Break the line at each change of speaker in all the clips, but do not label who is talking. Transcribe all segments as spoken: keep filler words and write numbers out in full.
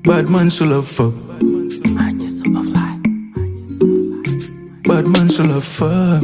Bad man she love fuck.
I just love life.
Bad man she love fuck.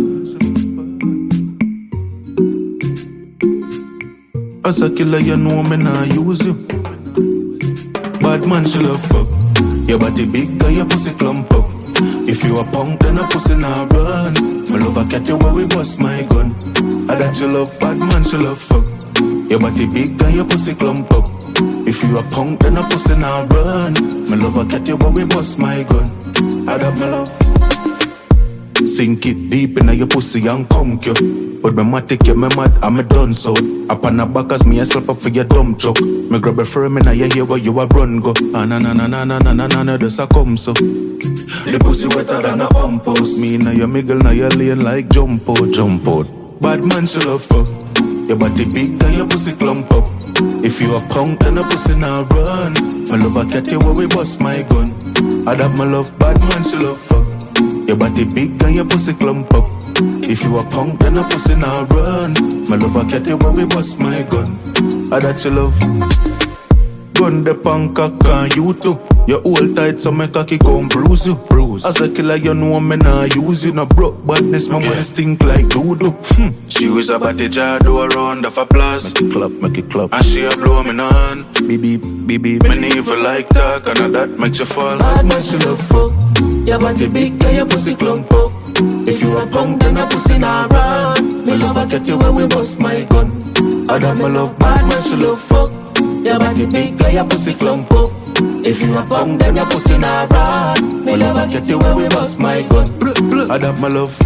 As a killer you know me nah use you. Bad man she love fuck. Your body big and your pussy clump up. If you a punk then a pussy nah run. My love a cat you where we bust my gun. I that you love bad man she love fuck. Your body big and your pussy clump up. If you a punk then a pussy nah run. My love a cat you where we bust my gun. I that my love. Sink it deep in your pussy and conk you. But me mad take you, me mad, I'm a done so. Up on the back as me a slap up for your dumb chuck. Me grab a firm in your hair where you a run go. Ah na na na na na na na na na, just a come so. The pussy wetter than a compost. Me na your miggle, na your lane like jump out, jump out. Bad man she love fuck. Your body big and your pussy clump up. If you a punk then a pussy now run. My love a cat you where we bust my gun. I that my love, bad man she love fuck. Your body big and your pussy clump up. If you a punk then a pussy now run. My love a cat you where we bust my gun. I that you love. Gun the punk and you too. You hold tight so my cocky gon' bruise you. Bruise. As a killer you know me nah use you. No broke badness, my yeah. Money stink like doo-doo. Hmm. She use a body jar do a round of applause. Make it clap, make it clap. And she a blow me on. Beep beep, beep beep. Me never like talk and that makes you fall.
Bad man she love fuck. Your body big and your pussy clump up. If you a punk then a pussy nah run. Me love a cat you when we bust my gun. I that my love, bad man she love fuck. Your body big and your pussy clump up. If you a punk then your pussy nah run. Me love a cat you when we bust my gun.
I that my love.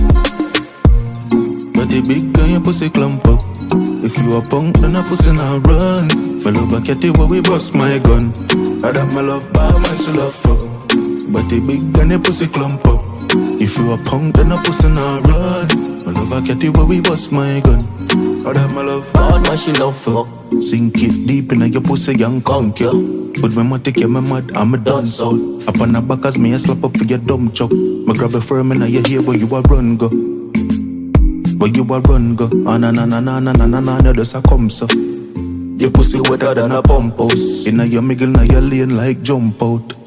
Body big and your pussy clump up. If you a punk then your pussy nah run. Me love a cat you when we bust my gun. I that my love, bad man she love fuck. Body big and your pussy clump up. If you a punk then your pussy nah run. Me love a cat you when we bust my gun. I that my love,
bad man she love fuck.
Sink it deep in your pussy and conk you. But when I take you, me mad, I'm a done so. Up on the back as me a slap up for your dumb chuck. Me grab a firm in your hair where you a run go. Where you a run go. Ah na na na na na na na na, just a come so. Your pussy wetter than a pump house. Inna your miggle, na your lane like jump out.